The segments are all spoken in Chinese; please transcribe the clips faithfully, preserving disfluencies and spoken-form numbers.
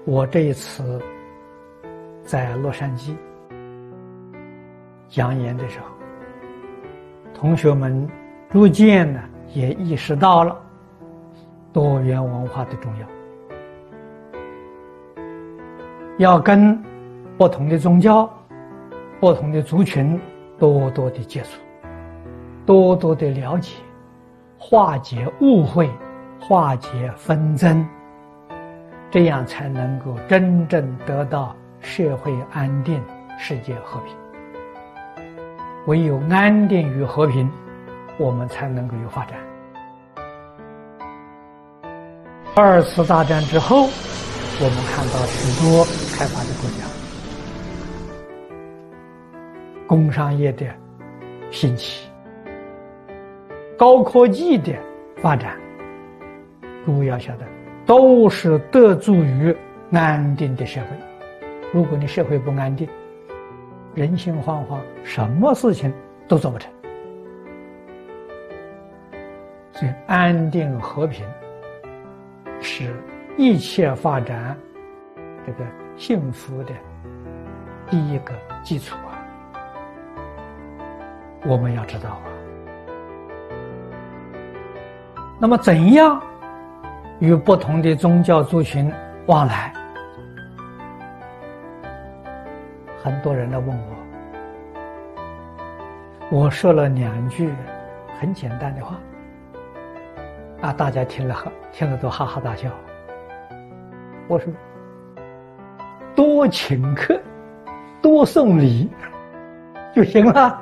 我这一次在洛杉矶讲演的时候，同学们逐渐呢也意识到了多元文化的重要，要跟不同的宗教、不同的族群多多的接触，多多的了解，化解误会，化解纷争，这样才能够真正得到社会安定、世界和平。唯有安定与和平，我们才能够有发展。二次大战之后，我们看到许多开发的国家，工商业的兴起，高科技的发展，诸位要晓得，都是得助于安定的社会。如果你社会不安定，人心惶惶，什么事情都做不成。所以安定和平是一切发展这个幸福的第一个基础啊，我们要知道啊。那么怎样与不同的宗教族群往来？很多人来问我，我说了两句很简单的话啊，大家听了听了都哈哈大笑。我说多请客，多送礼就行了，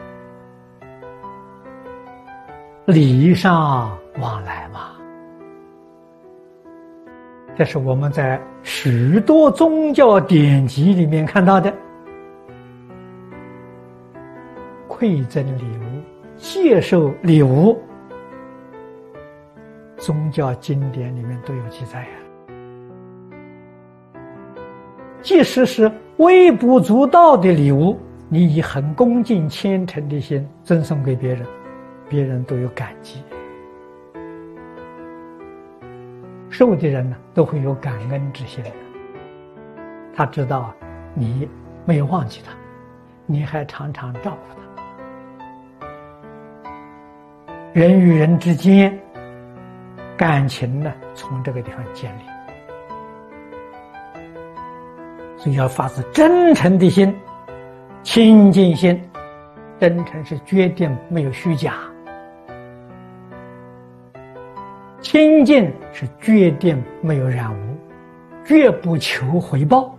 礼尚往来嘛。这是我们在许多宗教典籍里面看到的。馈赠礼物，接受礼物，宗教经典里面都有记载呀。即使是微不足道的礼物，你以很恭敬虔诚的心赠送给别人，别人都有感激，受的人呢都会有感恩之心的。他知道你没有忘记他，你还常常照顾他。人与人之间感情呢，从这个地方建立。所以要发自真诚的心，清净心。真诚是决定没有虚假，清净是决定没有染污，绝不求回报。